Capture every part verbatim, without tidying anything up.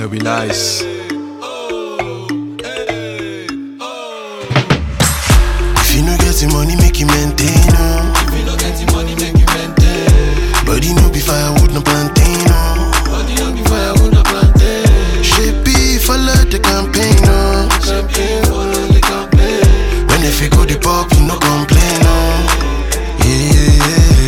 no be lies. If you no get the money, make you maintain, oh. If you no get the money, make you maintain. Body no be firewood, no plantain, oh. Body no be firewood, no plantain. Shape be follow the campaign, oh. Champagne, follow the campaign. When if you go the pop, you no complain, oh. Yeah, yeah,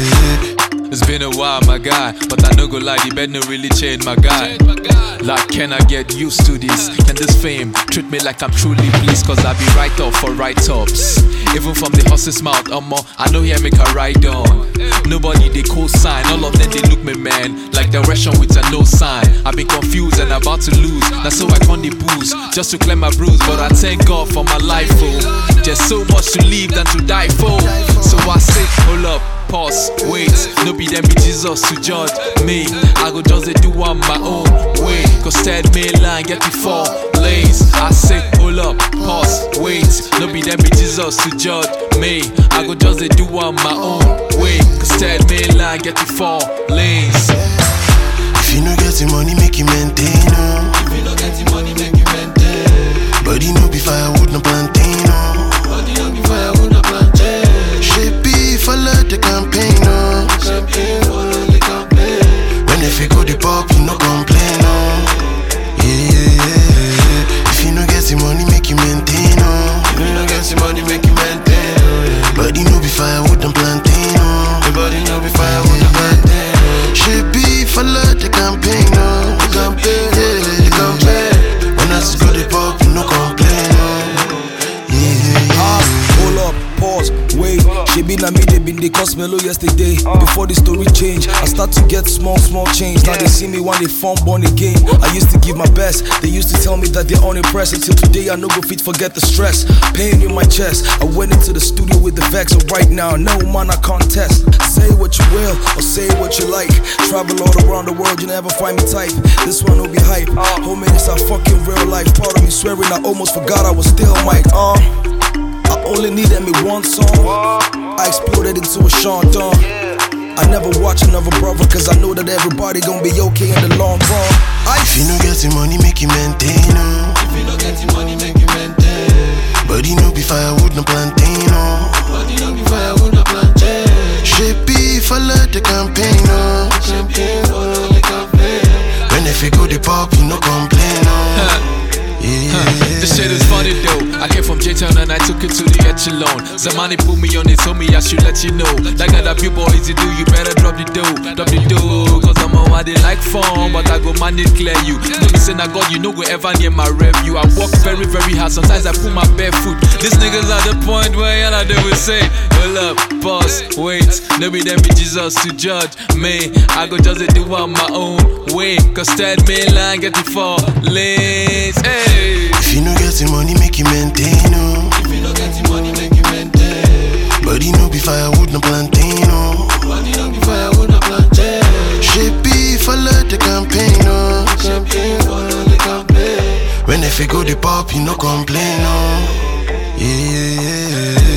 yeah. It's been a while, my guy, but I no go lie, the bed no really change, my guy. Like, can I get used to this? Can this fame treat me like I'm truly pleased? Cause I be right up for write-ups. Even from the horse's mouth, um, I know here make a ride on. Nobody they co-sign, all of them they look me, man, like direction with a no sign. I've been confused and about to lose, that's so I can't the booze, just to clear my bruise. But I thank God for my life, oh. There's so much to live than to die for. So I say, hold up, pause, wait. No be them be Jesus to judge me. I go just do on my own way. Cause third main line get me four lanes. I say, hold up, pause, wait. No be them be Jesus to judge me. I go just do on my own way. Cause third main line get me four lanes. If you no get the money, make you maintain, oh. If you no get the money, make you maintain. Body no be firewood, no plantain, oh. Body no be firewood, no plantain. Shape be follow the campaign, oh. Champagne, follow the campaign. When if you go the pop, you no complain, oh. Yeah, yeah, yeah. If you no get the money, make you maintain, oh. If you no get the money, make you maintain. Body no be firewood, no plantain, oh. The body no be firewood, no plantain. Shape be follow the campaign, oh. The campaign, Yeah, the campaign. when I just go the pop, you no complain, oh. Yeah, yeah, yeah. Ah, hold up, pause, wait. She been a me, they been the Cosmelo yesterday. Before the story change, I start to get small, small change. Now they see me when they form born again. I used to give my best. They used to tell me that they're unimpressed. Until today, I no go fit forget the stress. Pain in my chest. I went into the studio with the vex. So right now, no man I contest. Say what you will or say what you like. Travel all around the world, you never find me type. This one will be hype. Homie, it's a fucking real life. Part of me swearing I almost forgot I was still Mike. Uh, I only needed me one song. I exploded into a Sean Don. I never watch another brother, cause I know that everybody gon' be okay in the long run. If you no get the money, make you maintain, oh. If you no get the money, make you maintain. Body no be firewood, no plantain, oh. Body no be firewood, no plantain. Shape be follow the campaign, oh. Champagne, follow the campaign. When if you go the pop, you no complain, oh. Yeah, yeah, This shit is funny though. I came from J-Town and I took it to the echelon. Zamani put me on it, told me I should let you know. Like that a few boys you do, you better drop the dough. Drop the dough, cause I'm a why they like fun, but I go man it clear you. No me say na God, you no go ever near my review. I work very, very hard, sometimes I put my bare foot. These niggas at the point where y'all they will say, hold up, pause, wait. No be them be Jesus to judge me. I go just do on my own way. Cause third main line get the four lanes. Hey. If you no get the money, make you maintain, oh. If you no get the money, make you maintain. Body no be firewood, no plantain, oh. Body no be firewood, no plantain. Shape be follow the campaign, oh. Champagne, follow the campaign. When if you go the pop, you no complain, oh. Yeah, yeah, yeah.